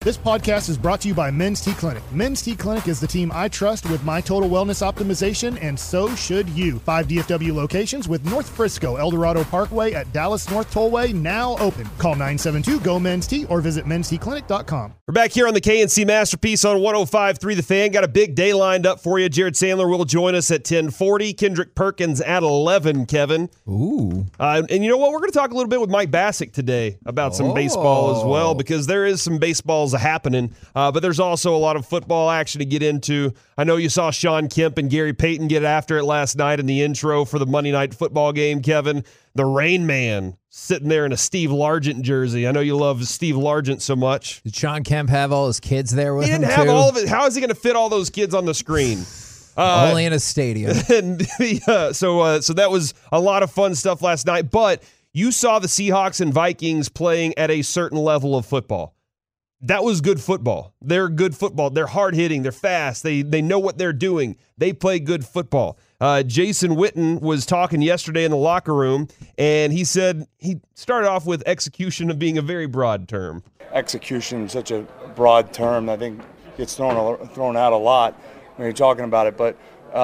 This podcast is brought to you by Men's T Clinic. Men's T Clinic is the team I trust with my total wellness optimization, and so should you. 5 DFW locations with North Frisco, El Dorado Parkway at Dallas North Tollway now open. Call 972-GO-MEN'S-T or visit mensteclinic.com. We're back here on the KNC Masterpiece on 105.3 The Fan. Got a big day lined up for you. Jared Sandler will join us at 10:40. Kendrick Perkins at 11, Kevin. Ooh. And you know what? We're going to talk a little bit with Mike Bassick today about some baseball as well, because there is some baseballs happening, but there's also a lot of football action to get into. I know you saw Sean Kemp and Gary Payton get after it last night in the intro for the Monday Night Football game, Kevin. The Rain Man sitting there in a Steve Largent jersey. I know you love Steve Largent so much. Did Sean Kemp have all his kids there with him, He didn't have all of it. How is he going to fit all those kids on the screen? Only in a stadium. And so that was a lot of fun stuff last night. But you saw the Seahawks and Vikings playing at a certain level of football. That was good football. They're good football. They're hard-hitting. They're fast. They know what they're doing. They play good football. Jason Witten was talking yesterday in the locker room, and he said he started off with execution of being a very broad term. Execution is such a broad term. I think gets thrown out a lot when you're talking about it. But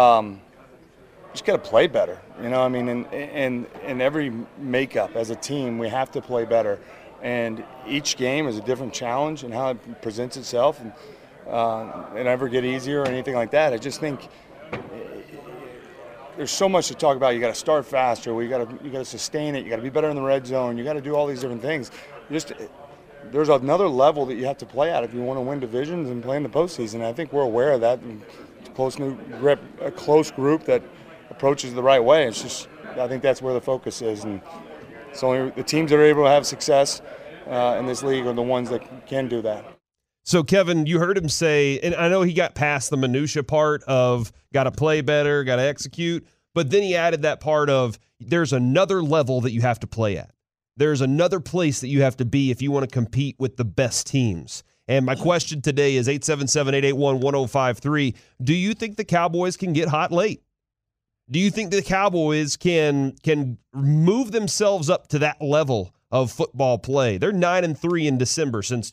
just got to play better. You know, I mean, in every makeup as a team, we have to play better. And each game is a different challenge and how it presents itself, and it never get easier or anything like that. I just think there's so much to talk about. You got to start faster. You got to sustain it. You got to be better in the red zone. You got to do all these different things. There's another level that you have to play at if you want to win divisions and play in the postseason. I think we're aware of that. And it's a close group that approaches the right way. It's just, I think that's where the focus is. And it's only the teams that are able to have success in this league are the ones that can do that. So, Kevin, you heard him say, and I know he got past the minutia part of got to play better, got to execute, but then he added that part of there's another level that you have to play at. There's another place that you have to be if you want to compete with the best teams. And my question today is 877-881-1053. Do you think the Cowboys can get hot late? Do you think the Cowboys can move themselves up to that level of football play? They're 9-3 in December since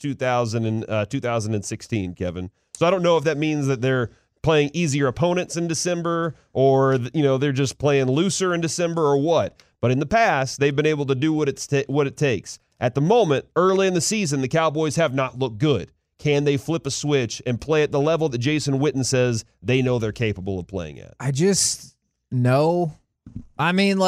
2016, Kevin. So I don't know if that means that they're playing easier opponents in December, or they're just playing looser in December, or what. But in the past, they've been able to do what it takes. At the moment, early in the season, the Cowboys have not looked good. Can they flip a switch and play at the level that Jason Witten says they know they're capable of playing at? No. I mean,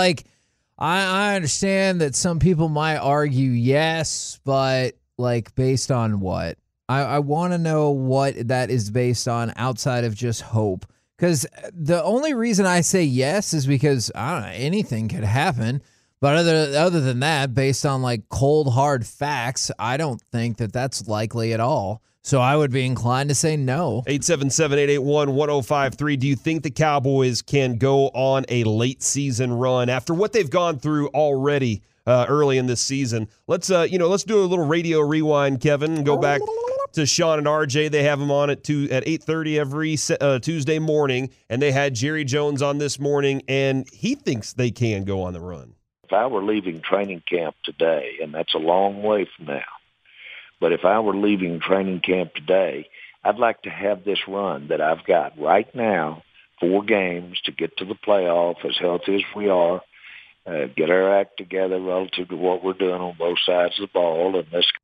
I understand that some people might argue yes, but, based on what? I want to know what that is based on outside of just hope. Because the only reason I say yes is because, I don't know, anything could happen. But other than that, based on, cold, hard facts, I don't think that that's likely at all. So I would be inclined to say no. 877-881-1053. Do you think the Cowboys can go on a late season run after what they've gone through already early in this season? Let's do a little radio rewind, Kevin, and go back to Sean and RJ. They have them on at 8:30 every Tuesday morning, and they had Jerry Jones on this morning, and he thinks they can go on the run. If I were leaving training camp today, and that's a long way from now, but if I were leaving training camp today, I'd like to have this run that I've got right now, 4 games to get to the playoff as healthy as we are, get our act together relative to what we're doing on both sides of the ball. And this.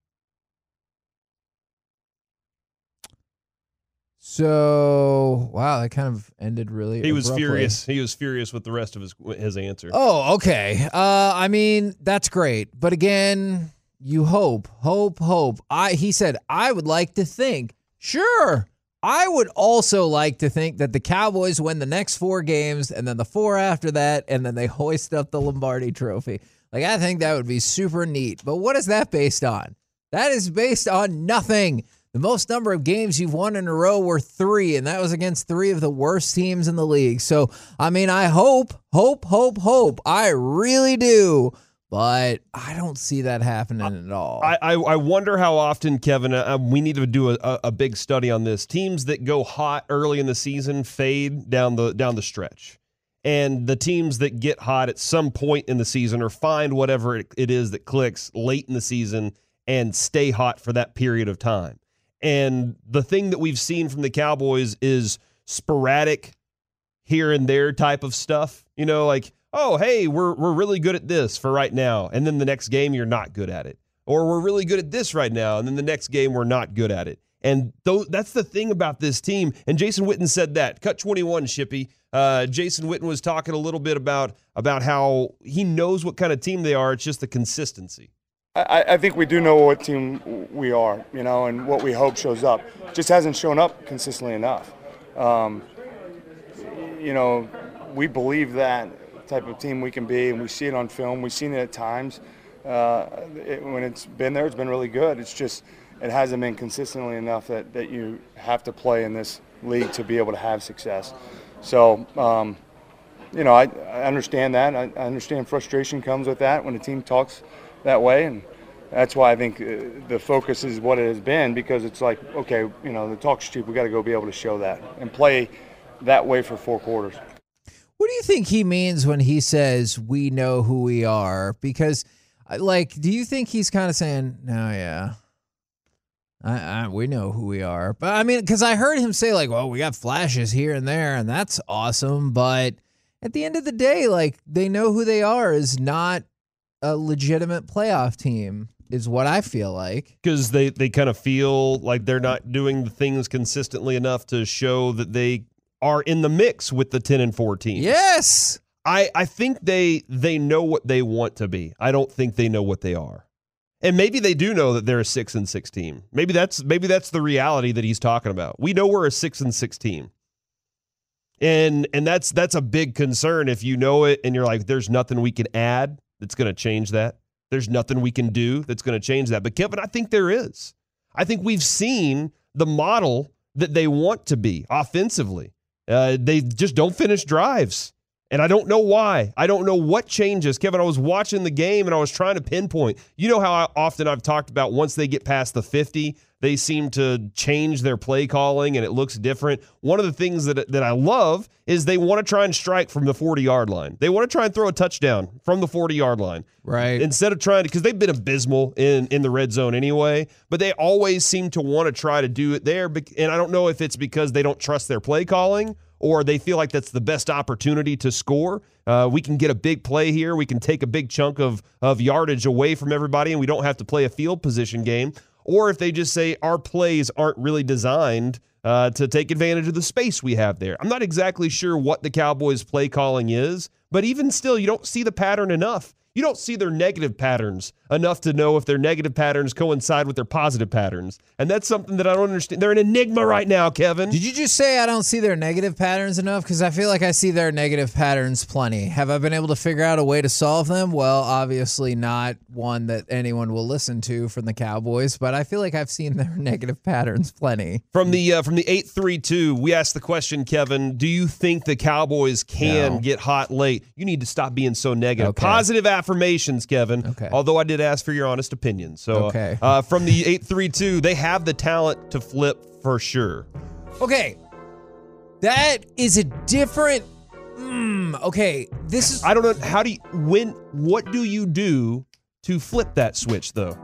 So, wow, that kind of ended really He was abruptly. furious. He was furious with the rest of his answer. Oh, okay. I mean, that's great. But again, you hope. He said, I would like to think. Sure. I would also like to think that the Cowboys win the next 4 games and then the 4 after that, and then they hoist up the Lombardi Trophy. I think that would be super neat. But what is that based on? That is based on nothing. The most number of games you've won in a row were 3, and that was against 3 of the worst teams in the league. So, I mean, I hope. I really do. But I don't see that happening at all. I wonder how often, Kevin, we need to do a big study on this. Teams that go hot early in the season fade down the stretch. And the teams that get hot at some point in the season or find whatever it is that clicks late in the season and stay hot for that period of time. And the thing that we've seen from the Cowboys is sporadic here and there type of stuff. You know, like, oh, hey, we're really good at this for right now. And then the next game, you're not good at it. Or we're really good at this right now. And then the next game, we're not good at it. And that's the thing about this team. And Jason Witten said that. Cut 21, Shippy. Jason Witten was talking a little bit about how he knows what kind of team they are. It's just the consistency. I think we do know what team we are, you know, and what we hope shows up. Just hasn't shown up consistently enough. You know, we believe that type of team we can be, and we see it on film. We've seen it at times. When it's been there, it's been really good. It's just it hasn't been consistently enough that you have to play in this league to be able to have success. So, you know, I understand that. I understand frustration comes with that when a team talks that way, and that's why I think the focus is what it has been, because it's like, okay, you know, the talk's cheap. We got to go be able to show that and play that way for 4 quarters. What do you think he means when he says we know who we are? Because, like, do you think he's kind of saying, no, yeah, we know who we are? But I mean, because I heard him say, like, well, we got flashes here and there, and that's awesome. But at the end of the day, like, they know who they are is not a legitimate playoff team, is what I feel like. Because they kind of feel like they're not doing the things consistently enough to show that they are in the mix with the 10-4 teams. Yes. I think they know what they want to be. I don't think they know what they are. And maybe they do know that they're a 6-6 team. Maybe that's the reality that he's talking about. We know we're a 6-6 team. And that's a big concern if you know it and you're like, there's nothing we can add that's going to change that. There's nothing we can do that's going to change that. But Kevin, I think there is. I think we've seen the model that they want to be offensively. They just don't finish drives. And I don't know why. I don't know what changes. Kevin, I was watching the game and I was trying to pinpoint. You know how often I've talked about once they get past the 50, they seem to change their play calling and it looks different. One of the things that I love is they want to try and strike from the 40-yard line. They want to try and throw a touchdown from the 40-yard line. Right. Instead of trying to, because they've been abysmal in the red zone anyway, but they always seem to want to try to do it there. And I don't know if it's because they don't trust their play calling or they feel like that's the best opportunity to score. We can get a big play here. We can take a big chunk of yardage away from everybody, and we don't have to play a field position game. Or if they just say our plays aren't really designed to take advantage of the space we have there. I'm not exactly sure what the Cowboys' play calling is, but even still, you don't see the pattern enough. You don't see their negative patterns enough to know if their negative patterns coincide with their positive patterns. And that's something that I don't understand. They're an enigma right now, Kevin. Did you just say I don't see their negative patterns enough? Because I feel like I see their negative patterns plenty. Have I been able to figure out a way to solve them? Well, obviously not one that anyone will listen to from the Cowboys, but I feel like I've seen their negative patterns plenty. From the 832, we asked the question, Kevin, do you think the Cowboys can get hot late? You need to stop being so negative. Okay. Positive affirmations, Kevin. Okay. Although I did ask for your honest opinion. So from the 832, they have the talent to flip for sure. Okay. That is a different. Okay. This is. I don't know. What do you do to flip that switch, though?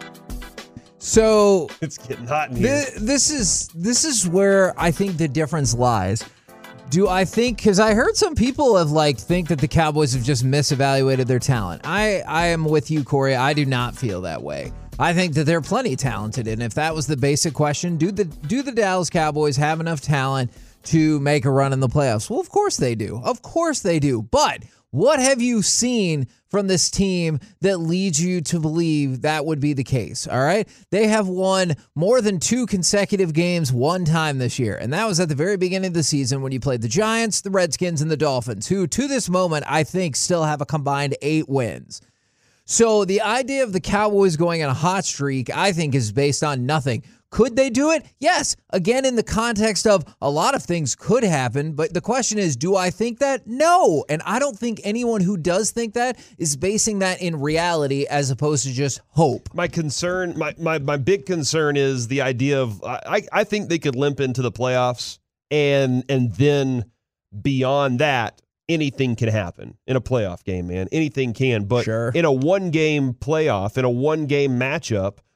So it's getting hot in here. This is where I think the difference lies. Do I think, because I heard some people think that the Cowboys have just misevaluated their talent. I am with you, Corey. I do not feel that way. I think that they're plenty talented, and if that was the basic question, do the Dallas Cowboys have enough talent to make a run in the playoffs? Well, of course they do. Of course they do. But what have you seen from this team that leads you to believe that would be the case? All right. They have won more than 2 consecutive games one time this year. And that was at the very beginning of the season when you played the Giants, the Redskins, and the Dolphins, who to this moment, I think still have a combined 8 wins. So the idea of the Cowboys going on a hot streak, I think, is based on nothing. Could they do it? Yes. Again, in the context of a lot of things could happen, but the question is, do I think that? No. And I don't think anyone who does think that is basing that in reality as opposed to just hope. My concern, my big concern is the idea of, I think they could limp into the playoffs and then beyond that, anything can happen in a playoff game, man. Anything can. But in a one-game playoff, in a one-game matchup,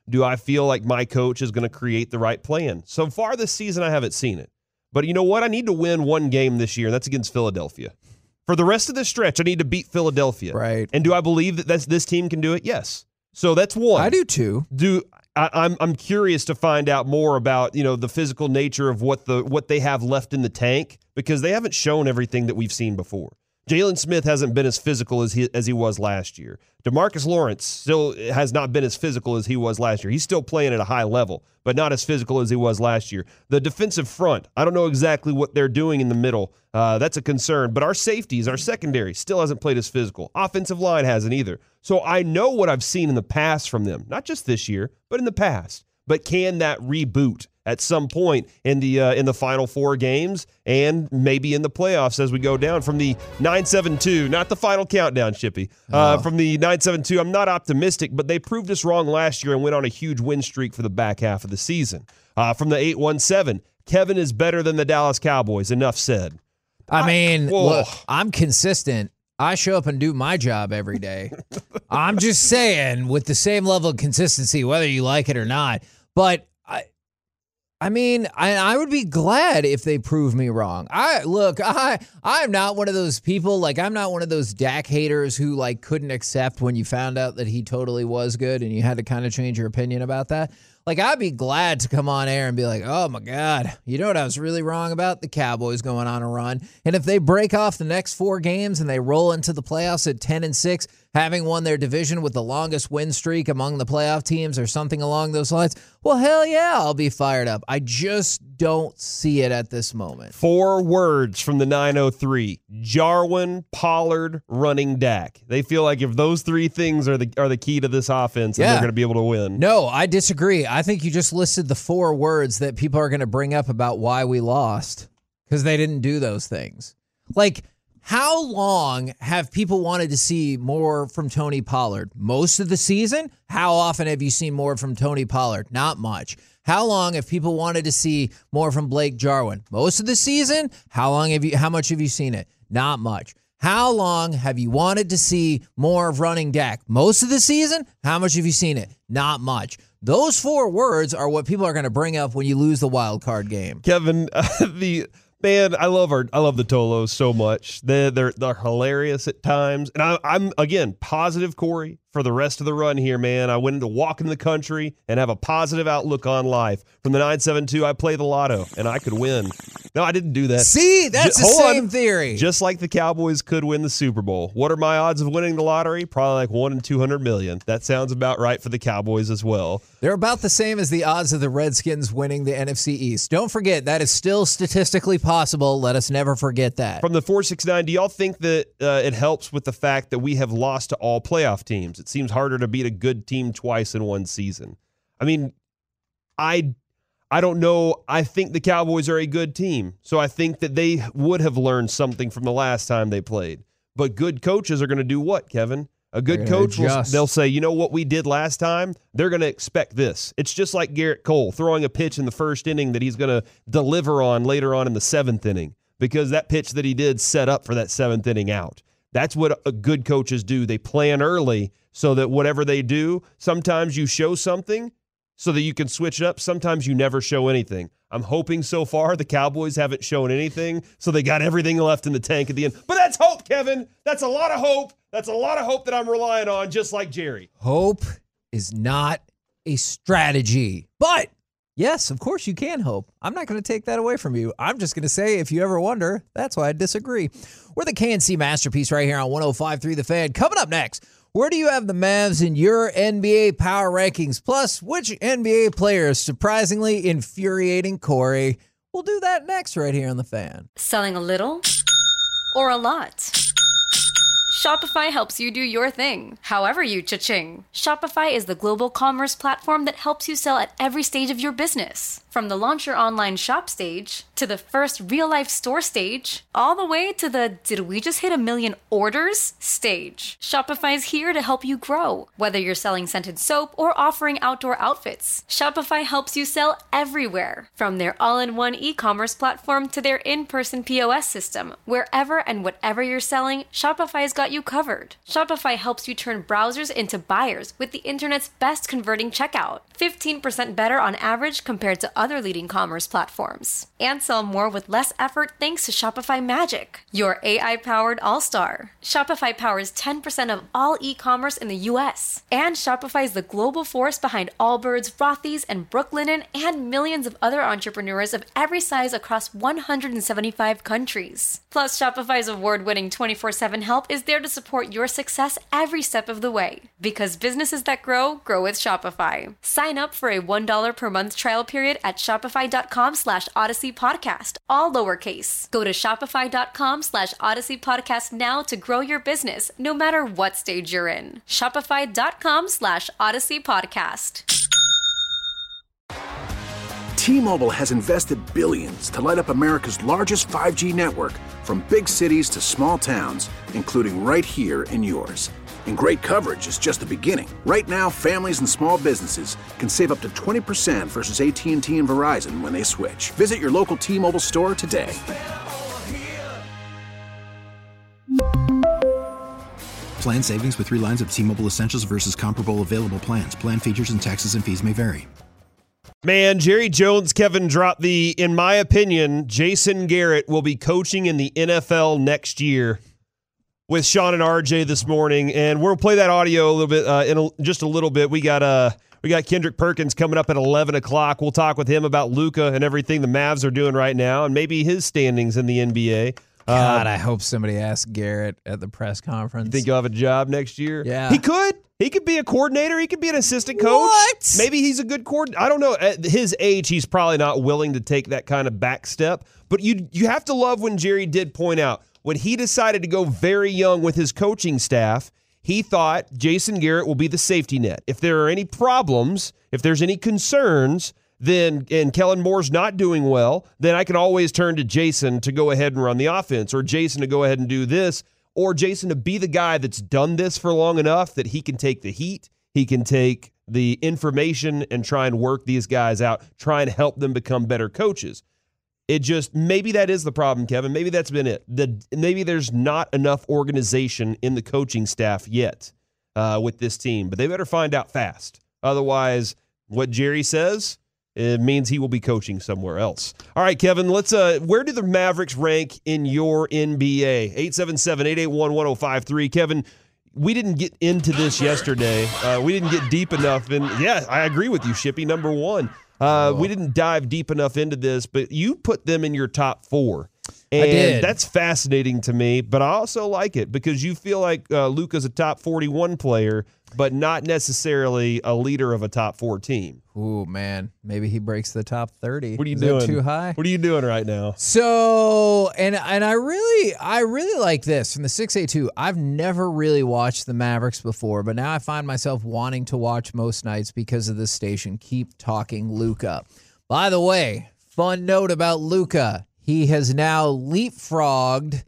do I feel like my coach is going to create the right plan? So far this season, I haven't seen it. But you know what? I need to win one game this year, and that's against Philadelphia. For the rest of this stretch, I need to beat Philadelphia. Right. And do I believe that this team can do it? Yes. So that's one. I do too. I'm curious to find out more about, the physical nature of what they have left in the tank, because they haven't shown everything that we've seen before. Jalen Smith hasn't been as physical as he was last year. DeMarcus Lawrence still has not been as physical as he was last year. He's still playing at a high level, but not as physical as he was last year. The defensive front, I don't know exactly what they're doing in the middle. That's a concern. But our safeties, our secondary, still hasn't played as physical. Offensive line hasn't either. So I know what I've seen in the past from them, not just this year, but in the past. But can that reboot at some point in the final 4 games and maybe in the playoffs as we go down from the 9-7-2, not the final countdown, Chippy. From the 9-7-2, I'm not optimistic, but they proved us wrong last year and went on a huge win streak for the back half of the season. From the 8-1-7, Kevin is better than the Dallas Cowboys. Enough said. I mean, look, I'm consistent. I show up and do my job every day. I'm just saying, with the same level of consistency, whether you like it or not. But I mean, I would be glad if they prove me wrong. I'm not one of those people, I'm not one of those Dak haters who, couldn't accept when you found out that he totally was good and you had to kind of change your opinion about that. I'd be glad to come on air and be like, oh, my God, you know what I was really wrong about? The Cowboys going on a run. And if they break off the next 4 games and they roll into the playoffs at 10-6, having won their division with the longest win streak among the playoff teams or something along those lines, well, hell yeah, I'll be fired up. I just don't see it at this moment. 4 words from the 903: Jarwin, Pollard, running Dak. They feel like if those 3 things are the key to this offense, then they're going to be able to win. No, I disagree. I think you just listed the 4 words that people are going to bring up about why we lost, because they didn't do those things. How long have people wanted to see more from Tony Pollard? Most of the season? How often have you seen more from Tony Pollard? Not much. How long have people wanted to see more from Blake Jarwin? Most of the season? How much have you seen it? Not much. How long have you wanted to see more of running Dak? Most of the season? How much have you seen it? Not much. Those 4 words are what people are going to bring up when you lose the wild card game. Kevin, Man, I love the Tolos so much. They're hilarious at times. And I'm again positive, Corey, for the rest of the run here, man. I went into walking the country and have a positive outlook on life. From the 9-7-2, I play the lotto and I could win. No, I didn't do that. See, that's the same theory. Just like the Cowboys could win the Super Bowl. What are my odds of winning the lottery? Probably 1 in 200 million. That sounds about right for the Cowboys as well. They're about the same as the odds of the Redskins winning the NFC East. Don't forget, that is still statistically possible. Let us never forget that. From the 469, do y'all think that it helps with the fact that we have lost to all playoff teams? It seems harder to beat a good team twice in one season. I mean, I don't know. I think the Cowboys are a good team, so I think that they would have learned something from the last time they played. But good coaches are going to do what, Kevin? A good coach, they'll say, you know what we did last time? They're going to expect this. It's just like Garrett Cole throwing a pitch in the first inning that he's going to deliver on later on in the 7th inning, because that pitch that he did set up for that 7th inning out. That's what good coaches do. They plan early so that whatever they do, sometimes you show something so that you can switch it up. Sometimes you never show anything. I'm hoping so far the Cowboys haven't shown anything, so they got everything left in the tank at the end. But that's hope, Kevin. That's a lot of hope. That's a lot of hope that I'm relying on, just like Jerry. Hope is not a strategy. But, yes, of course you can hope. I'm not going to take that away from you. I'm just going to say, if you ever wonder, that's why I disagree. We're the KNC Masterpiece right here on 105.3 The Fan. Coming up next, where do you have the Mavs in your NBA power rankings? Plus, which NBA player is surprisingly infuriating Corey? We'll do that next right here on The Fan. Selling a little or a lot? Shopify helps you do your thing, however you cha-ching. Shopify is the global commerce platform that helps you sell at every stage of your business. From the launch your online shop stage, to the first real-life store stage, all the way to the did we just hit 1 million orders stage. Shopify's here to help you grow. Whether you're selling scented soap or offering outdoor outfits, Shopify helps you sell everywhere. From their all-in-one e-commerce platform to their in-person POS system, wherever and whatever you're selling, Shopify's got got you covered. Shopify helps you turn browsers into buyers with the internet's best converting checkout. 15% better on average compared to other leading commerce platforms. And sell more with less effort thanks to Shopify Magic, your AI-powered all-star. Shopify powers 10% of all e-commerce in the U.S. And Shopify is the global force behind Allbirds, Rothy's, and Brooklinen, and millions of other entrepreneurs of every size across 175 countries. Plus, Shopify's award-winning 24/7 help is there to support your success every step of the way. Because businesses that grow, grow with Shopify. Sign up for a $1 per month trial period at shopify.com/Odyssey Podcast, all lowercase. Go to shopify.com/Odyssey Podcast now to grow your business, no matter what stage you're in. Shopify.com/Odyssey Podcast. T-Mobile has invested billions to light up America's largest 5G network, from big cities to small towns, including right here in yours. And great coverage is just the beginning. Right now, families and small businesses can save up to 20% versus AT&T and Verizon when they switch. Visit your local T-Mobile store today. Plan savings with 3 lines of T-Mobile Essentials versus comparable available plans. Plan features and taxes and fees may vary. Man, Jerry Jones, Kevin, dropped in my opinion, Jason Garrett will be coaching in the NFL next year with Sean and RJ this morning. And we'll play that audio a little bit just a little bit. We got Kendrick Perkins coming up at 11 o'clock. We'll talk with him about Luka and everything the Mavs are doing right now and maybe his standings in the NBA. God, I hope somebody asks Garrett at the press conference. You think he'll have a job next year? Yeah. He could. He could be a coordinator. He could be an assistant coach. What? Maybe he's a good coordinator. I don't know. At his age, he's probably not willing to take that kind of back step. But you have to love when Jerry did point out, when he decided to go very young with his coaching staff, he thought Jason Garrett will be the safety net. If there are any problems, if there's any concerns, then and Kellen Moore's not doing well, then I can always turn to Jason to go ahead and run the offense, or Jason to go ahead and do this, or Jason to be the guy that's done this for long enough that he can take the heat, he can take the information and try and work these guys out, try and help them become better coaches. It just, maybe that is the problem, Kevin. Maybe that's been it. Maybe there's not enough organization in the coaching staff yet with this team, but they better find out fast. Otherwise, what Jerry says, it means he will be coaching somewhere else. All right, Kevin, let's. Where do the Mavericks rank in your NBA? 877-881-1053. Kevin, we didn't get into this yesterday. We didn't get deep enough. And yeah, I agree with you, Shippy. Number one. We didn't dive deep enough into this, but you put them in your top 4. And I did. That's fascinating to me, but I also like it because you feel like Luka's a top 41 player, but not necessarily a leader of a top 4 team. Ooh, man. Maybe he breaks the top 30. What are you Is doing? that too high? What are you doing right now? So, and I really like this from the 682. I've never really watched the Mavericks before, but now I find myself wanting to watch most nights because of this station. Keep talking Luka. By the way, fun note about Luka. He has now leapfrogged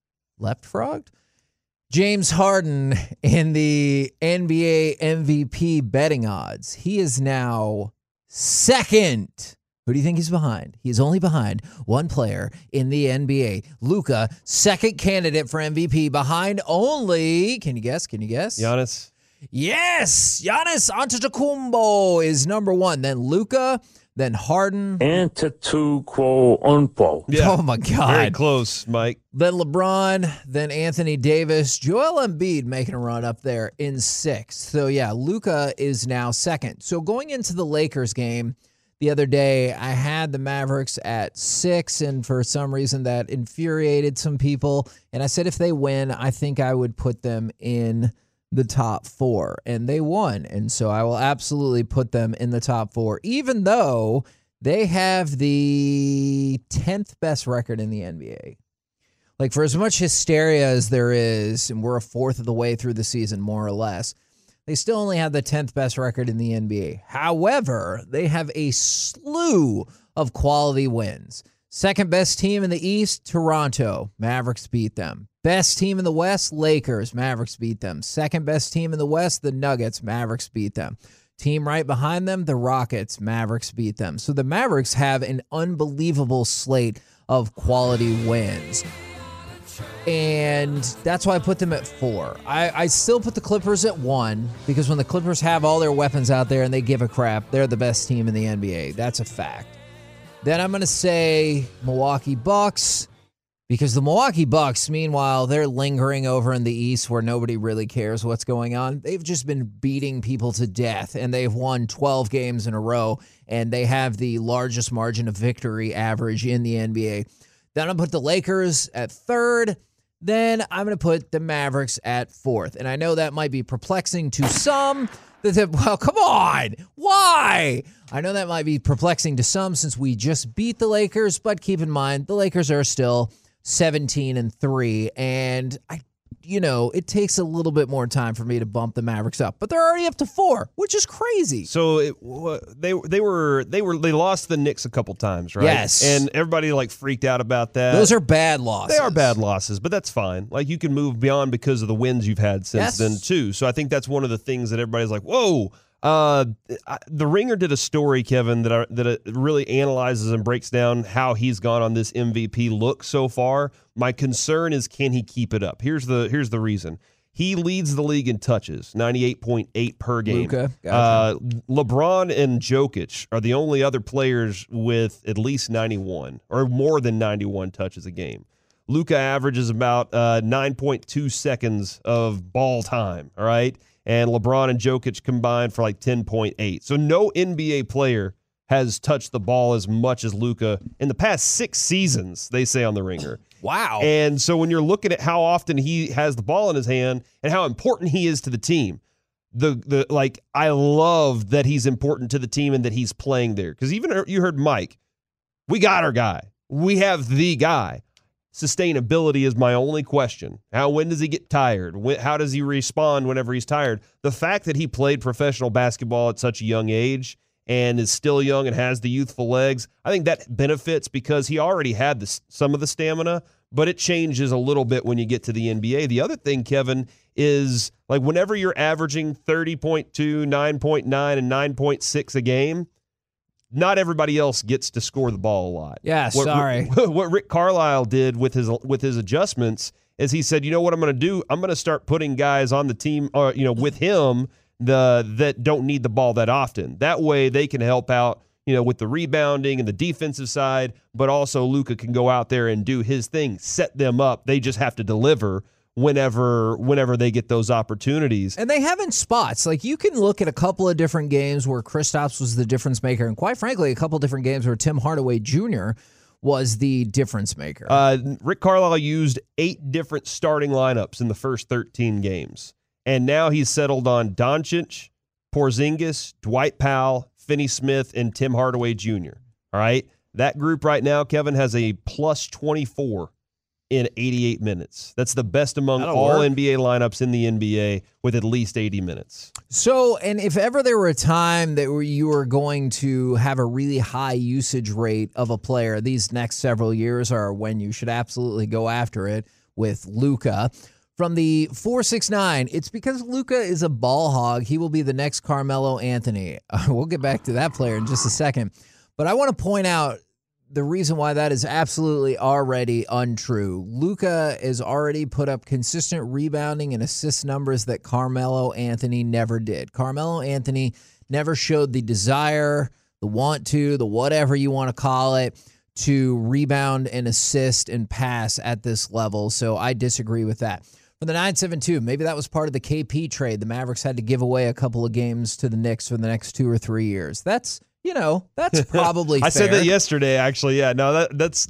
James Harden in the NBA MVP betting odds. He is now second. Who do you think he's behind? He's only behind one player in the NBA. Luka, second candidate for MVP, behind only, can you guess? Giannis? Yes! Giannis Antetokounmpo is number 1. Then Luka, then Harden. Antetokounmpo. Yeah. Oh, my God. Very close, Mike. Then LeBron, then Anthony Davis, Joel Embiid making a run up there in 6th. So, yeah, Luka is now second. So, going into the Lakers game the other day, I had the Mavericks at 6, and for some reason that infuriated some people. And I said if they win, I think I would put them in the top 4, and they won. And so I will absolutely put them in the top 4, even though they have the 10th best record in the NBA. Like, for as much hysteria as there is, and we're a fourth of the way through the season, more or less, they still only have the 10th best record in the NBA. However, they have a slew of quality wins. Second best team in the East, Toronto. Mavericks beat them. Best team in the West, Lakers. Mavericks beat them. Second best team in the West, the Nuggets. Mavericks beat them. Team right behind them, the Rockets. Mavericks beat them. So the Mavericks have an unbelievable slate of quality wins. And that's why I put them at 4. I still put the Clippers at 1 because when the Clippers have all their weapons out there and they give a crap, they're the best team in the NBA. That's a fact. Then I'm going to say Milwaukee Bucks because the Milwaukee Bucks, meanwhile, they're lingering over in the East where nobody really cares what's going on. They've just been beating people to death, and they've won 12 games in a row, and they have the largest margin of victory average in the NBA. Then I'm going to put the Lakers at 3rd. Then I'm going to put the Mavericks at 4th. And I know that might be perplexing to some. Well, come on. Why? I know that might be perplexing to some since we just beat the Lakers, but keep in mind, the Lakers are still 17-3. And it takes a little bit more time for me to bump the Mavericks up, but they're already up to 4, which is crazy. So they lost the Knicks a couple times, right? Yes, and everybody freaked out about that. Those are bad losses. They are bad losses, but that's fine. You can move beyond because of the wins you've had since then too. So I think that's one of the things that everybody's like, whoa. The Ringer did a story, Kevin, that really analyzes and breaks down how he's gone on this MVP look so far. My concern is, can he keep it up? Here's the reason. He leads the league in touches, 98.8 per game. Luka, gotcha. LeBron and Jokic are the only other players with at least 91 or more than 91 touches a game. Luka averages about 9.2 seconds of ball time, all right? And LeBron and Jokic combined for 10.8. So no NBA player has touched the ball as much as Luka in the past 6 seasons, they say on The Ringer. Wow. And so when you're looking at how often he has the ball in his hand and how important he is to the team, I love that he's important to the team and that he's playing there. Because even you heard Mike, we got our guy. We have the guy. Sustainability is my only question. When does he get tired? How does he respond whenever he's tired? The fact that he played professional basketball at such a young age and is still young and has the youthful legs, I think that benefits because he already had some of the stamina, but it changes a little bit when you get to the NBA. The other thing, Kevin, is whenever you're averaging 30.2, 9.9, and 9.6 a game, not everybody else gets to score the ball a lot. Yeah, sorry. What Rick Carlisle did with his adjustments is he said, you know what I'm going to do? I'm going to start putting guys on the team, with him that don't need the ball that often. That way they can help out, with the rebounding and the defensive side, but also Luka can go out there and do his thing, set them up. They just have to deliver whenever they get those opportunities. And they have in spots. You can look at a couple of different games where Kristaps was the difference maker, and quite frankly, a couple of different games where Tim Hardaway Jr. was the difference maker. Rick Carlisle used 8 different starting lineups in the first 13 games, and now he's settled on Doncic, Porzingis, Dwight Powell, Finney Smith, and Tim Hardaway Jr. All right? That group right now, Kevin, has a plus 24 in 88 minutes. That's the best among all NBA lineups in the NBA with at least 80 minutes. So, and if ever there were a time that you were going to have a really high usage rate of a player, these next several years are when you should absolutely go after it with Luka. From the 469, it's because Luka is a ball hog. He will be the next Carmelo Anthony. We'll get back to that player in just a second. But I want to point out the reason why that is absolutely already untrue. Luka has already put up consistent rebounding and assist numbers that Carmelo Anthony never did. Carmelo Anthony never showed the desire, the want to, the whatever you want to call it, to rebound and assist and pass at this level. So I disagree with that. For the 972, maybe that was part of the KP trade. The Mavericks had to give away a couple of games to the Knicks for the next 2 or 3 years. That's probably fair. I said that yesterday, actually. Yeah, no, that's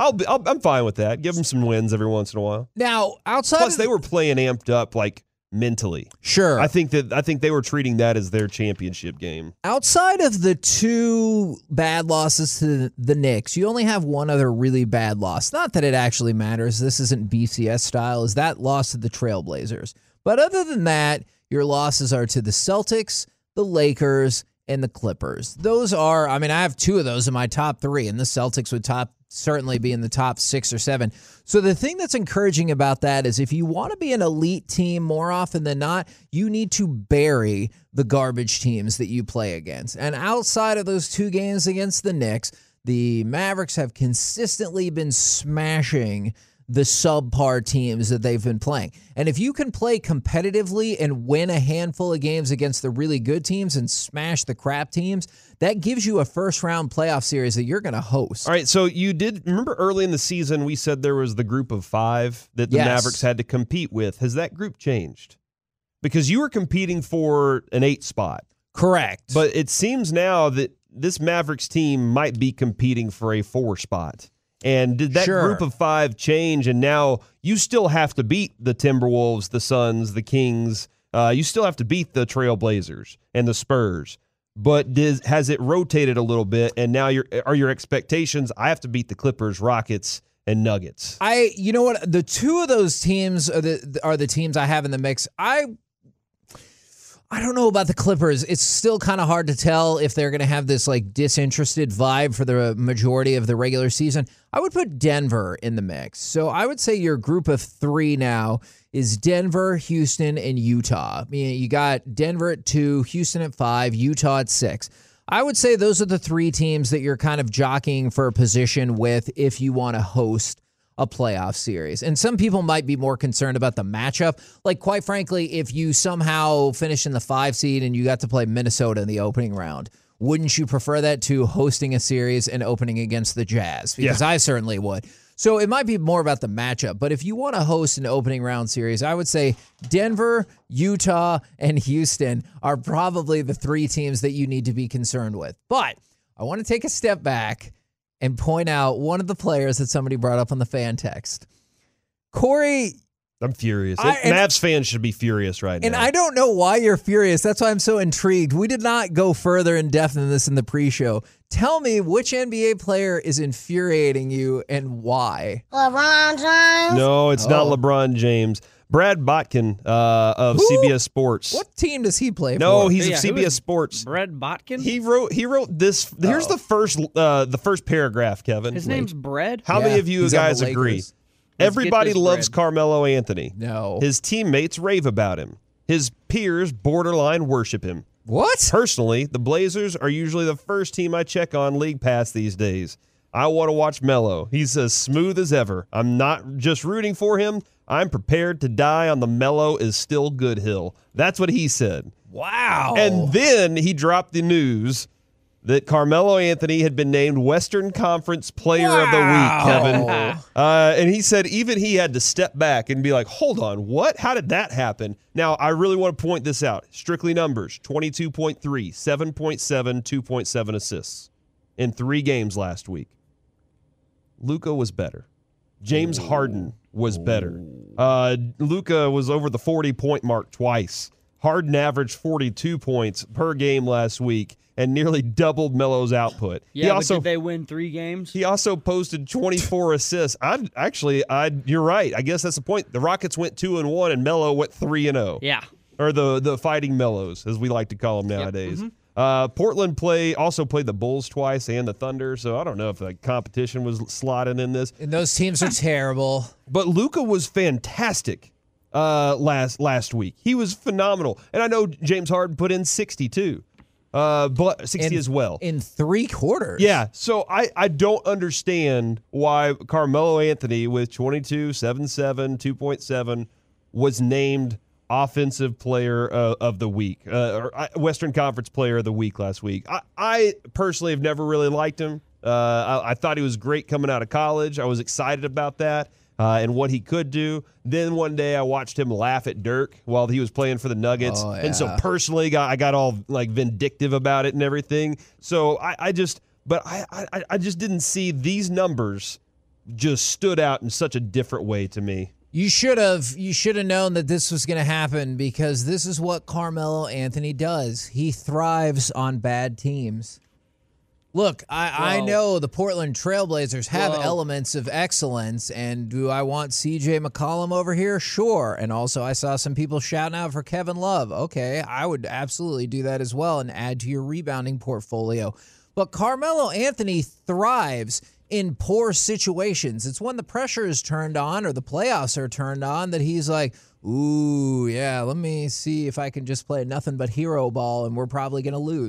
I'm fine with that. Give them some wins every once in a while. Now, Plus, they were playing amped up mentally. Sure. I think they were treating that as their championship game. Outside of the 2 bad losses to the Knicks, you only have one other really bad loss. Not that it actually matters. This isn't BCS style. Is that loss to the Trailblazers? But other than that, your losses are to the Celtics, the Lakers, and the Clippers. Those are, I have 2 of those in my top 3, and the Celtics would certainly be in the top 6 or 7. So the thing that's encouraging about that is if you want to be an elite team more often than not, you need to bury the garbage teams that you play against. And outside of those 2 games against the Knicks, the Mavericks have consistently been smashing the subpar teams that they've been playing. And if you can play competitively and win a handful of games against the really good teams and smash the crap teams, that gives you a first-round playoff series that you're going to host. All right, so you did remember early in the season we said there was the group of 5 that the Mavericks had to compete with. Has that group changed? Because you were competing for an 8 spot. Correct. But it seems now that this Mavericks team might be competing for a 4 spot. And did that group of 5 change? And now you still have to beat the Timberwolves, the Suns, the Kings. You still have to beat the Trailblazers and the Spurs. But has it rotated a little bit? And now are your expectations? I have to beat the Clippers, Rockets, and Nuggets. You know what? The 2 of those teams are the teams I have in the mix. I don't know about the Clippers. It's still kind of hard to tell if they're going to have this like disinterested vibe for the majority of the regular season. I would put Denver in the mix. So I would say your group of 3 now is Denver, Houston, and Utah. I mean, you got Denver at 2, Houston at 5, Utah at 6. I would say those are the 3 teams that you're kind of jockeying for a position with if you want to host a playoff series. And some people might be more concerned about the matchup. Like, quite frankly, if you somehow finish in the 5 seed and you got to play Minnesota in the opening round, wouldn't you prefer that to hosting a series and opening against the Jazz? Because I certainly would. So it might be more about the matchup. But if you want to host an opening round series, I would say Denver, Utah, and Houston are probably the 3 teams that you need to be concerned with. But I want to take a step back and point out one of the players that somebody brought up on the fan text. Corey. I'm furious. Mavs fans should be furious right now. And I don't know why you're furious. That's why I'm so intrigued. We did not go further in depth than this in the pre-show. Tell me which NBA player is infuriating you and why. LeBron James? No, it's not LeBron James. Brad Botkin of CBS Sports. What team does he play for? No, he's of CBS Sports. Brad Botkin? He wrote this. Here's the first paragraph, Kevin. His name's Brad? How many of you guys agree? Everybody loves Carmelo Anthony. No. His teammates rave about him. His peers borderline worship him. What? Personally, the Blazers are usually the first team I check on League Pass these days. I want to watch Melo. He's as smooth as ever. I'm not just rooting for him. I'm prepared to die on the Melo is still good hill. That's what he said. Wow. And then he dropped the news that Carmelo Anthony had been named Western Conference Player of the Week, Kevin. And he said even he had to step back and be like, hold on, what? How did that happen? Now, I really want to point this out. Strictly numbers, 22.3, 7.7, 2.7 assists in 3 games last week. Luka was better. James Harden was better. Luka was over the 40-point mark twice. Harden averaged 42 points per game last week and nearly doubled Melo's output. Yeah, but did they win 3 games? He also posted 24 assists. You're right. I guess that's the point. The Rockets went 2-1 and Melo went 3-0. Yeah. Or the Fighting Melos, as we like to call them nowadays. Yep. Portland also played the Bulls twice and the Thunder, so I don't know if the competition was slotted in this. And those teams are terrible. But Luka was fantastic last week. He was phenomenal. And I know James Harden put in 62. But 60 as well. In 3 quarters. Yeah, so I don't understand why Carmelo Anthony with 22, 7.7, 2.7 was named Offensive Player of the Week, or Western Conference Player of the Week last week. I personally have never really liked him. I thought he was great coming out of college. I was excited about that. And what he could do. Then one day I watched him laugh at Dirk while he was playing for the Nuggets. Oh, yeah. And so personally I got all like vindictive about it and everything. So I just didn't see these numbers just stood out in such a different way to me. You should have known that this was going to happen because this is what Carmelo Anthony does. He thrives on bad teams. Look, I know the Portland Trailblazers have elements of excellence, and do I want C.J. McCollum over here? Sure. And also I saw some people shouting out for Kevin Love. Okay, I would absolutely do that as well and add to your rebounding portfolio. But Carmelo Anthony thrives in poor situations. It's when the pressure is turned on or the playoffs are turned on that he's like, ooh, yeah, let me see if I can just play nothing but hero ball and we're probably going to lose.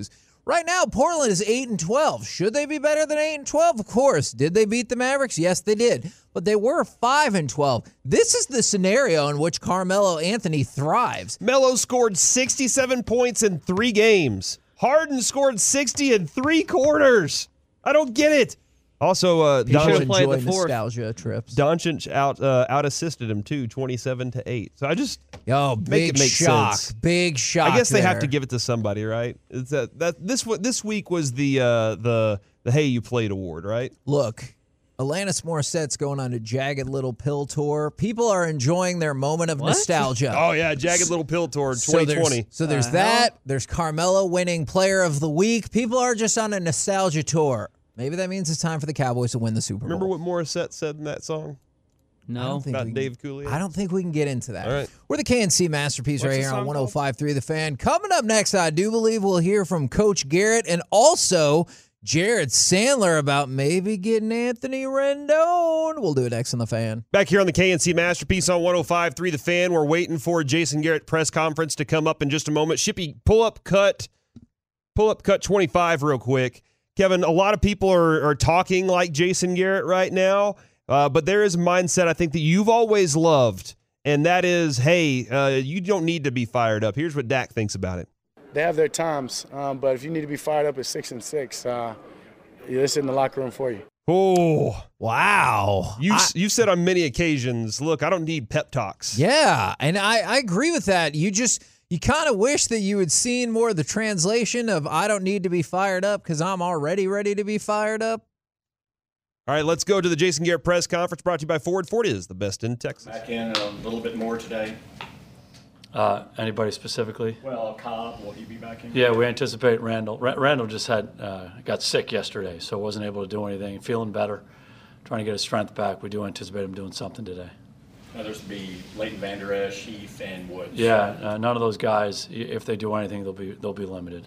Right now, Portland is 8-12. Should they be better than 8-12? Of course. Did they beat the Mavericks? Yes, they did. But they were 5-12. This is the scenario in which Carmelo Anthony thrives. Melo scored 67 points in 3 games. Harden scored 60 in 3 quarters. I don't get it. Also, Doncic played the enjoy fourth. nostalgia trips. Doncic out assisted him too, 27-8. So I just Big it make shock. sense. Big shock. I guess they have to there. give it to somebody, right? It's that this week was the Hey You Played award, right? Look, Alanis Morissette's going on a Jagged Little Pill tour. People are enjoying their moment of nostalgia. Oh yeah, Jagged Little Pill tour 2020. So there's that. There's Carmelo winning Player of the Week. People are just on a nostalgia tour. Maybe that means it's time for the Cowboys to win the Super Bowl. Remember what Morissette said in that song? No. About Dave Coulier? I don't think we can get into that. All right. We're the KNC Masterpiece What's right the here on song called? 105.3 The Fan. Coming up next, I do believe we'll hear from Coach Garrett and also Jared Sandler about maybe getting Anthony Rendon. We'll do it next on The Fan. Back here on the KNC Masterpiece on 105.3 The Fan, we're waiting for Jason Garrett press conference to come up in just a moment. Shippy, pull up cut 25 real quick. Kevin, a lot of people are talking like Jason Garrett right now, but there is a mindset I think that you've always loved, and that is, hey, you don't need to be fired up. Here's what Dak thinks about it. They have their times, but if you need to be fired up at 6-6, this isn't the locker room for you. Oh, wow. You've said on many occasions, look, I don't need pep talks. Yeah, and I agree with that. You kind of wish that you had seen more of the translation of I don't need to be fired up because I'm already ready to be fired up. All right, let's go to the Jason Garrett press conference brought to you by Ford. Ford is the best in Texas. Back in a little bit more today. Anybody specifically? Well, Cobb, will he be back in? Yeah, we anticipate Randall. Randall just got sick yesterday, so wasn't able to do anything. Feeling better, trying to get his strength back. We do anticipate him doing something today. Others would be Leighton Vander Esch, Heath, and Woods. Yeah, none of those guys, if they do anything, they'll be limited.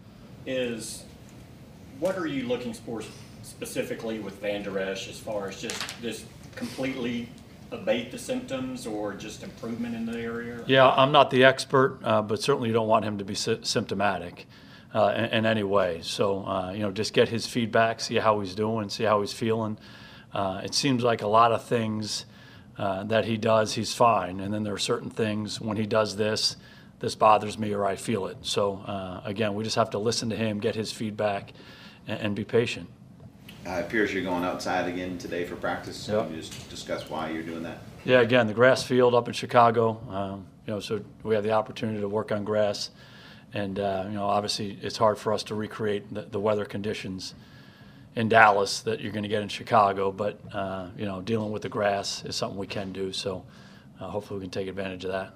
What are you looking for specifically with Vander Esch as far as just this completely abate the symptoms or just improvement in the area? Yeah, I'm not the expert, but certainly you don't want him to be symptomatic in any way. So, just get his feedback, see how he's doing, see how he's feeling. It seems like a lot of things that he does, he's fine. And then there are certain things when he does this bothers me or I feel it. So, again, we just have to listen to him, get his feedback, and be patient. It appears you're going outside again today for practice. Yep. Can you just discuss why you're doing that? Yeah, again, the grass field up in Chicago, so we have the opportunity to work on grass. And, obviously it's hard for us to recreate the weather conditions in Dallas that you're going to get in Chicago. But, dealing with the grass is something we can do. So hopefully we can take advantage of that.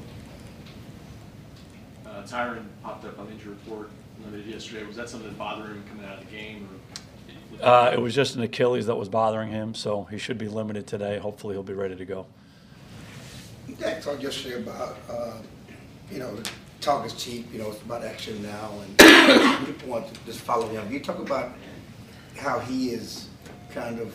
Tyron popped up on the injury report limited yesterday. Was that something bothering him coming out of the game? It was just an Achilles that was bothering him, so he should be limited today. Hopefully he'll be ready to go. Dak talked yesterday about, talk is cheap, it's about action now, and people want to just follow him. You talk about how he is kind of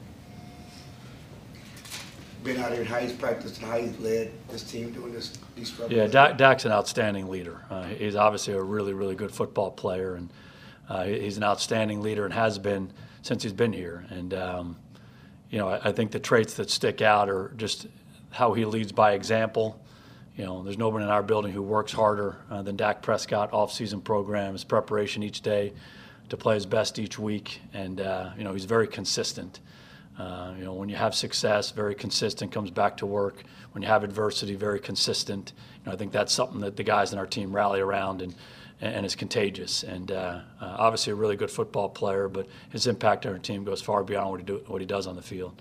been out here and how he's practiced and how he's led this team doing these struggles. Yeah, Dak's an outstanding leader. He's obviously a really, really good football player, and he's an outstanding leader and has been since he's been here. And, I think the traits that stick out are just how he leads by example. There's nobody in our building who works harder than Dak Prescott. Off-season program, his preparation each day to play his best each week. And, he's very consistent. When you have success, very consistent, comes back to work. When you have adversity, very consistent. I think that's something that the guys in our team rally around and is contagious. And obviously a really good football player, but his impact on our team goes far beyond what he does on the field.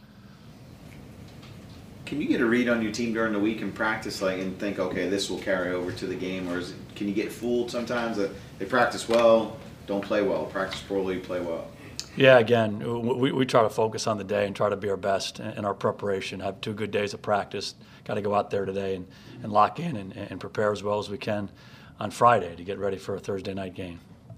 Can you get a read on your team during the week in practice, and think, okay, this will carry over to the game, or can you get fooled sometimes that they practice well, don't play well, practice poorly, play well? Yeah, again, we try to focus on the day and try to be our best in our preparation, have 2 good days of practice. Got to go out there today and lock in and prepare as well as we can on Friday to get ready for a Thursday night game.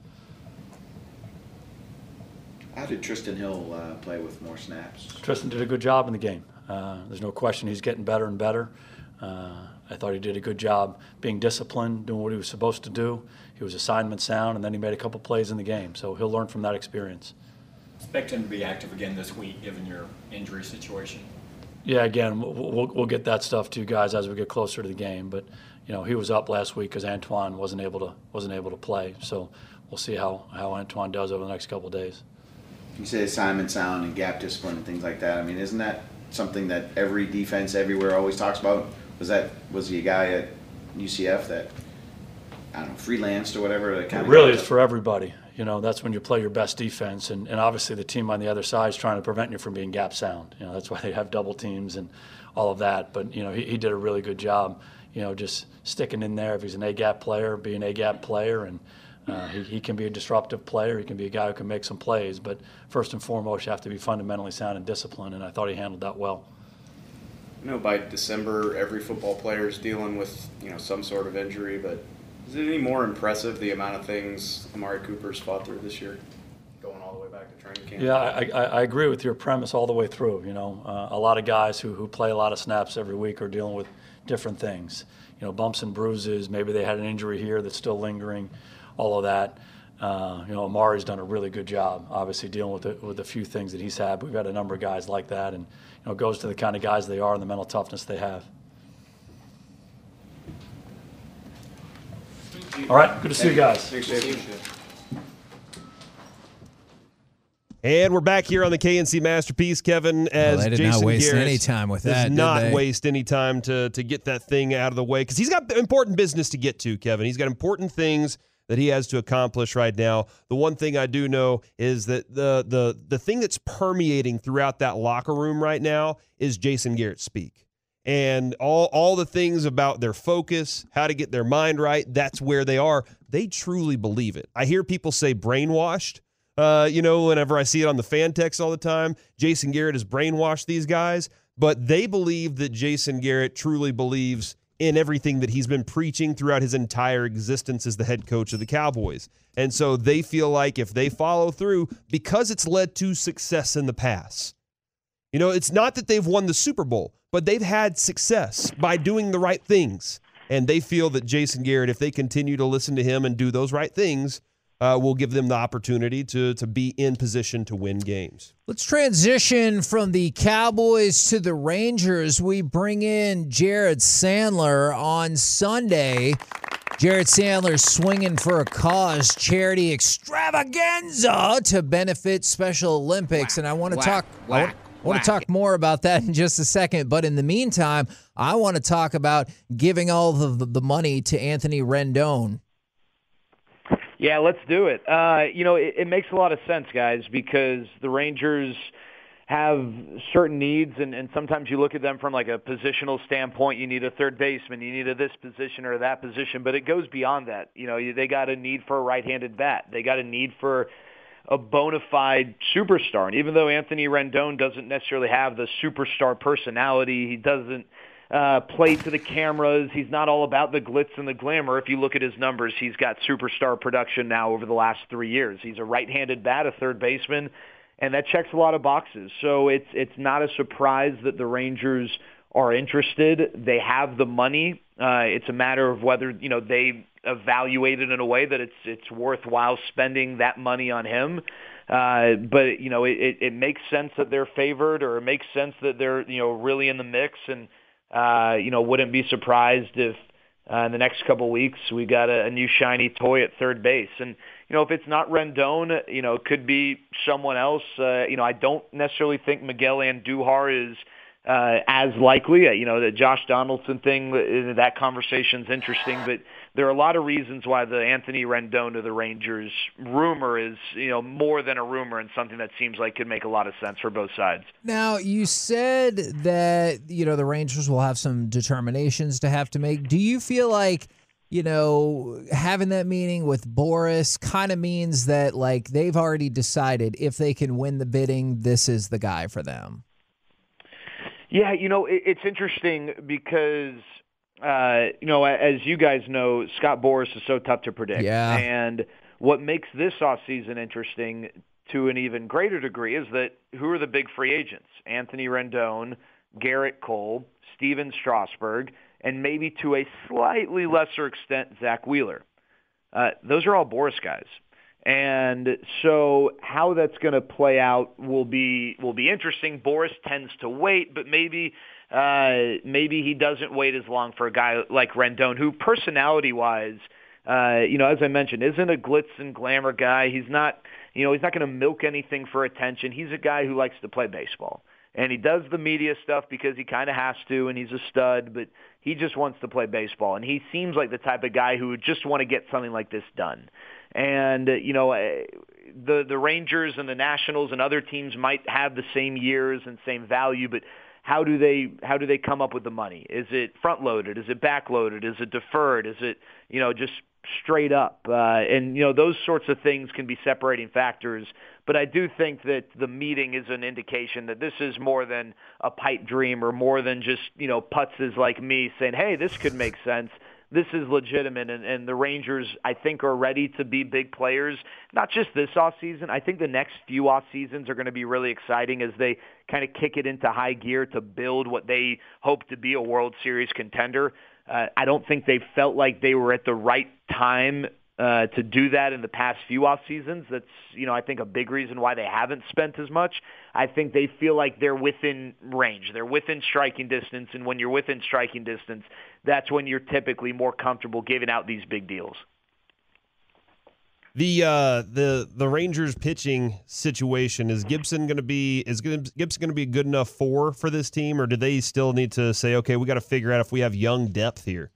How did Tristan Hill play with more snaps? Tristan did a good job in the game. There's no question he's getting better and better. I thought he did a good job being disciplined, doing what he was supposed to do. He was assignment sound, and then he made a couple plays in the game. So he'll learn from that experience. Expect him to be active again this week, given your injury situation. Yeah, again, we'll get that stuff to you guys as we get closer to the game. But he was up last week because Antoine wasn't able to play. So we'll see how Antoine does over the next couple of days. You say assignment sound and gap discipline and things like that. I mean, isn't that something that every defense everywhere always talks about? Was he a guy at UCF that, I don't know, freelanced or whatever? That kind it really is for everybody. That's when you play your best defense, and obviously the team on the other side is trying to prevent you from being gap sound. That's why they have double teams and all of that. But he did a really good job. Just sticking in there. If he's an A-gap player, be an A-gap player, and he can be a disruptive player. He can be a guy who can make some plays. But first and foremost, you have to be fundamentally sound and disciplined, and I thought he handled that well. By December, every football player is dealing with some sort of injury, but is it any more impressive the amount of things Amari Cooper's fought through this year, going all the way back to training camp? Yeah, I agree with your premise all the way through. A lot of guys who play a lot of snaps every week are dealing with different things. Bumps and bruises. Maybe they had an injury here that's still lingering. All of that. Amari's done a really good job, obviously dealing with a few things that he's had. We've had a number of guys like that, and it goes to the kind of guys they are and the mental toughness they have. All right, good to see you guys. And we're back here on the KNC Masterpiece, Kevin, as they did Jason not waste Garrett any time with that, does not waste any time to get that thing out of the way, because he's got important business to get to, Kevin. He's got important things that he has to accomplish right now. The one thing I do know is that the thing that's permeating throughout that locker room right now is Jason Garrett speak. And all the things about their focus, how to get their mind right, that's where they are. They truly believe it. I hear people say brainwashed. Whenever I see it on the fan text all the time, Jason Garrett has brainwashed these guys, but they believe that Jason Garrett truly believes in everything that he's been preaching throughout his entire existence as the head coach of the Cowboys. And so they feel like if they follow through, because it's led to success in the past. It's not that they've won the Super Bowl, but they've had success by doing the right things. And they feel that Jason Garrett, if they continue to listen to him and do those right things, will give them the opportunity to be in position to win games. Let's transition from the Cowboys to the Rangers. We bring in Jared Sandler on Sunday. Jared Sandler swinging for a cause charity extravaganza to benefit Special Olympics. And I want to talk more about that in just a second. But in the meantime, I want to talk about giving all of the money to Anthony Rendon. Yeah, let's do it. It makes a lot of sense, guys, because the Rangers have certain needs, and sometimes you look at them from like a positional standpoint. You need a third baseman, you need a this position or that position, but it goes beyond that. They got a need for a right-handed bat. They got a need for a bona fide superstar. And even though Anthony Rendon doesn't necessarily have the superstar personality, he doesn't play to the cameras. He's not all about the glitz and the glamour. If you look at his numbers, he's got superstar production now over the last 3 years. He's a right-handed bat, a third baseman, and that checks a lot of boxes. So it's not a surprise that the Rangers are interested. They have the money. It's a matter of whether they evaluate it in a way that it's worthwhile spending that money on him. But it makes sense that they're favored, or it makes sense that they're really in the mix. And wouldn't be surprised if in the next couple of weeks we got a new shiny toy at third base. And if it's not Rendon, it could be someone else. I don't necessarily think Miguel Andujar is as likely. The Josh Donaldson thing, that conversation's interesting, but there are a lot of reasons why the Anthony Rendon to the Rangers rumor is, more than a rumor, and something that seems like could make a lot of sense for both sides. Now, you said that, the Rangers will have some determinations to have to make. Do you feel like, having that meeting with Boris kind of means that, like, they've already decided if they can win the bidding, this is the guy for them? Yeah, it's interesting because, as you guys know, Scott Boras is so tough to predict. Yeah. And what makes this offseason interesting to an even greater degree is that who are the big free agents? Anthony Rendon, Garrett Cole, Steven Strasburg, and maybe to a slightly lesser extent, Zach Wheeler. Those are all Boras guys. And so how that's going to play out will be interesting. Boras tends to wait, but maybe he doesn't wait as long for a guy like Rendon, who personality-wise, as I mentioned, isn't a glitz and glamour guy. He's not going to milk anything for attention. He's a guy who likes to play baseball. And he does the media stuff because he kind of has to, and he's a stud, but he just wants to play baseball. And he seems like the type of guy who would just want to get something like this done. And, the Rangers and the Nationals and other teams might have the same years and same value, but how do they come up with the money? Is it front-loaded? Is it back-loaded? Is it deferred? Is it, just straight up? Those sorts of things can be separating factors. But I do think that the meeting is an indication that this is more than a pipe dream or more than just, putzes like me saying, hey, this could make sense. This is legitimate, and the Rangers, I think, are ready to be big players, not just this offseason. I think the next few off seasons are going to be really exciting as they kind of kick it into high gear to build what they hope to be a World Series contender. I don't think they felt like they were at the right time to do that in the past few off seasons. That's, I think a big reason why they haven't spent as much. I think they feel like they're within range. They're within striking distance, and when you're within striking distance, that's when you're typically more comfortable giving out these big deals. The Rangers pitching situation, is Gibson going to be a good enough for this team, or do they still need to say, okay, we got to figure out if we have young depth here?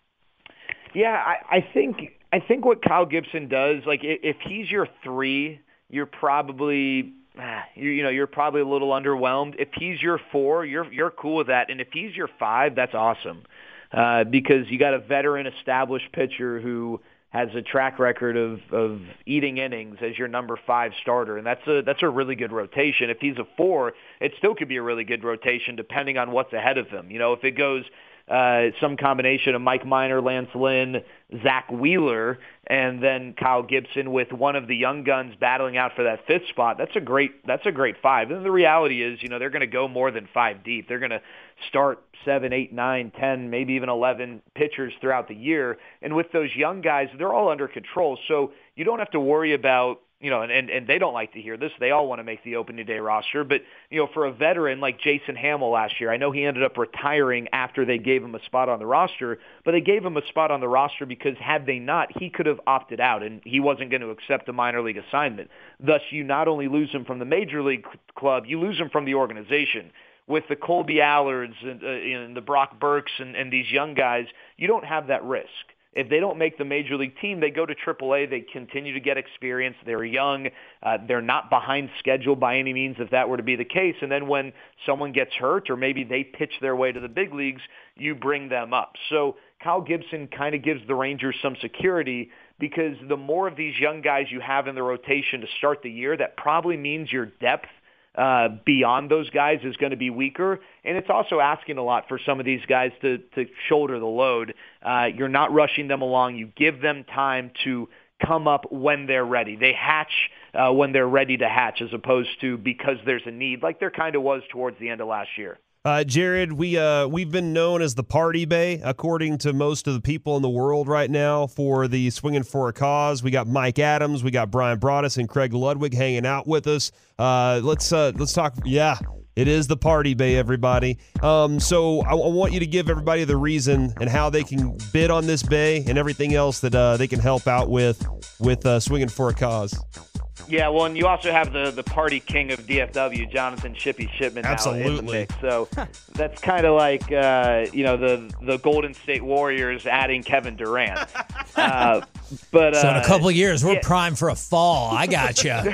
Yeah, I think what Kyle Gibson does, like if he's your 3, you're probably you're probably a little underwhelmed. If he's your 4, you're cool with that, and if he's your 5, that's awesome because you got a veteran, established pitcher who has a track record of eating innings as your number 5 starter, and that's a really good rotation. If he's a 4, it still could be a really good rotation depending on what's ahead of him. If it goes some combination of Mike Minor, Lance Lynn, Zach Wheeler, and then Kyle Gibson with one of the young guns battling out for that 5th spot, that's a great 5. And the reality is, they're going to go more than 5 deep. They're going to start 7, 8, 9, 10, maybe even 11 pitchers throughout the year. And with those young guys, they're all under control. So you don't have to worry about, and they don't like to hear this. They all want to make the opening day roster. But, for a veteran like Jason Hamill last year, I know he ended up retiring after they gave him a spot on the roster, but they gave him a spot on the roster because had they not, he could have opted out and he wasn't going to accept a minor league assignment. Thus, you not only lose him from the major league club, you lose him from the organization. With the Colby Allards and the Brock Burks and these young guys, you don't have that risk. If they don't make the major league team, they go to AAA. They continue to get experience. They're young. They're not behind schedule by any means if that were to be the case. And then when someone gets hurt or maybe they pitch their way to the big leagues, you bring them up. So Kyle Gibson kind of gives the Rangers some security because the more of these young guys you have in the rotation to start the year, that probably means your depth beyond those guys is going to be weaker. And it's also asking a lot for some of these guys to shoulder the load. You're not rushing them along. You give them time to come up when they're ready. They hatch when they're ready to hatch as opposed to because there's a need, like there kind of was towards the end of last year. Jared, we've been known as the Party Bay, according to most of the people in the world right now, for the Swinging for a Cause. We got Mike Adams, we got Brian Broaddus, and Craig Ludwig hanging out with us. Let's talk. Yeah, it is the Party Bay, everybody. So I want you to give everybody the reason and how they can bid on this bay and everything else that they can help out with Swinging for a Cause. Yeah, well, and you also have the party king of DFW, Jonathan Shippy Shipman, now in the mix. So that's kind of like the Golden State Warriors adding Kevin Durant. So in a couple of years, we're primed for a fall. I gotcha.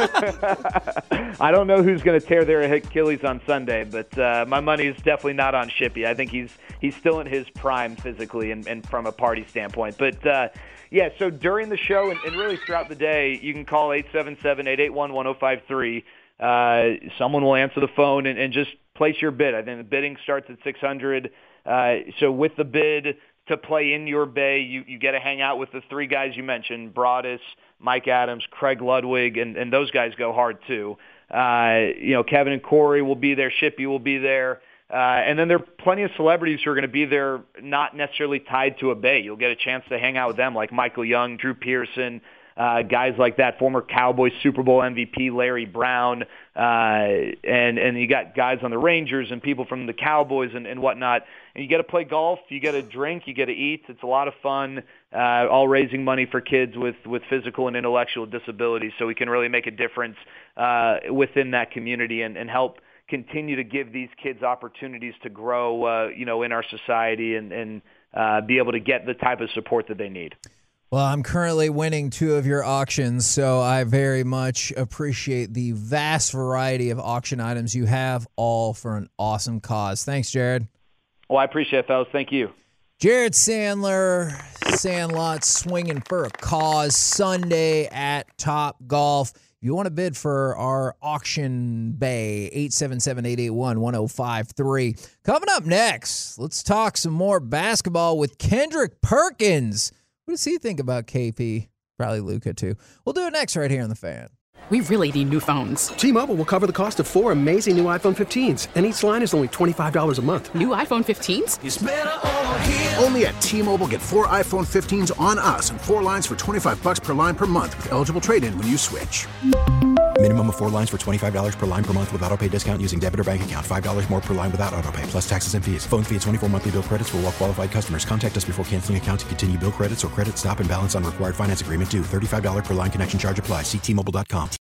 I don't know who's going to tear their Achilles on Sunday, but my money is definitely not on Shippy. I think he's still in his prime physically and from a party standpoint. But yeah, so during the show and really throughout the day, you can call 877-881-1053. Someone will answer the phone and just place your bid. I think the bidding starts at $600. So with the bid to play in your bay, you get to hang out with the 3 guys you mentioned, Broaddus, Mike Adams, Craig Ludwig, and those guys go hard too. Kevin and Corey will be there. Shippy will be there. And then there are plenty of celebrities who are going to be there not necessarily tied to a Bay. You'll get a chance to hang out with them, like Michael Young, Drew Pearson, guys like that, former Cowboys Super Bowl MVP Larry Brown, and you got guys on the Rangers and people from the Cowboys and whatnot. And you get to play golf, you get to drink, you get to eat. It's a lot of fun, all raising money for kids with physical and intellectual disabilities, so we can really make a difference within that community and help continue to give these kids opportunities to grow, in our society and be able to get the type of support that they need. Well, I'm currently winning 2 of your auctions, so I very much appreciate the vast variety of auction items you have, all for an awesome cause. Thanks, Jared. Well, I appreciate it, fellas. Thank you. Jared Sandler, Sandlot swinging for a cause Sunday at Top Golf. If you want to bid for our auction bay, 877-881-1053. Coming up next, let's talk some more basketball with Kendrick Perkins. What does he think about KP? Probably Luka, too. We'll do it next right here on The Fan. We really need new phones. T-Mobile will cover the cost of 4 amazing new iPhone 15s, and each line is only $25 a month. New iPhone 15s? It's better over here. Only at T-Mobile, get 4 iPhone 15s on us and 4 lines for $25 per line per month with eligible trade-in when you switch. Minimum of 4 lines for $25 per line per month with autopay discount using debit or bank account. $5 more per line without autopay, plus taxes and fees. Phone fee at 24 monthly bill credits for well-qualified customers. Contact us before canceling account to continue bill credits or credit stop and balance on required finance agreement due. $35 per line connection charge applies. See T-Mobile.com.